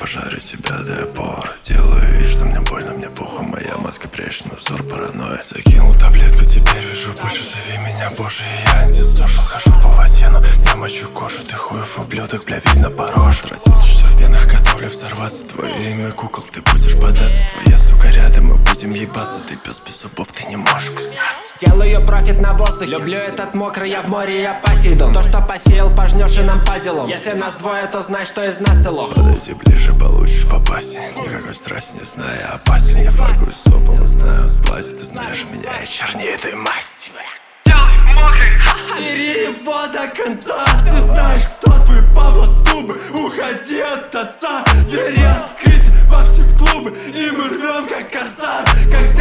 пожарю тебя до опора. Делаю вид, что мне больно, мне похуй. Моя маска прячет мой взор паранойя. Закинул таблетку, теперь вижу больше. Зови меня, боже, я антисошел. Хожу по воде, но не мочу кожу. Ты хуев ублюдок, бля, видно порож. Тратится, что в венах готовлю взорваться. Твое имя кукол, ты будешь бодаться. Твоя сука рядом, мы будем ебаться. Ты пес без зубов, ты не можешь кусаться. Делаю профит на воздухе. Люблю этот мокрый, я в море, я Посейдон. То, что посеял, пожнешь и нам по делам. Если нас двое, то знай, что из нас ты лох. Подойди ближе, получишь по пасе. Никакой страсти не знаю, опасен. Не фаргую сопом, знаю, сглазит. Ты знаешь меня, я чернее этой масти. Бери его до конца. Ты знаешь, кто твой Пабло Скубы. Уходи от отца. Двери открыты во все клубы. И мы рвем, как корсар. Как